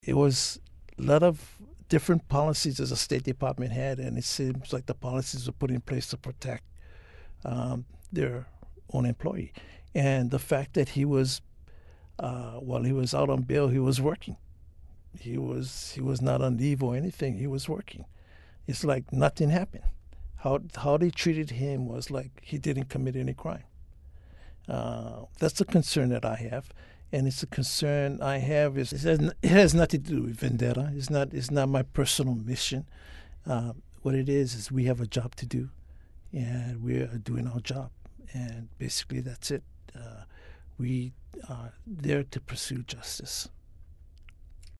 It was a lot of different policies as the State Department had, and it seems like the policies were put in place to protect their own employee. And the fact that while he was out on bail, he was working. He was not on leave or anything. He was working. It's like nothing happened. How they treated him was like he didn't commit any crime. That's a concern that I have, and it's a concern I have. It has nothing to do with vendetta. It's not my personal mission. What it is we have a job to do, and we are doing our job, and basically that's it. We are there to pursue justice.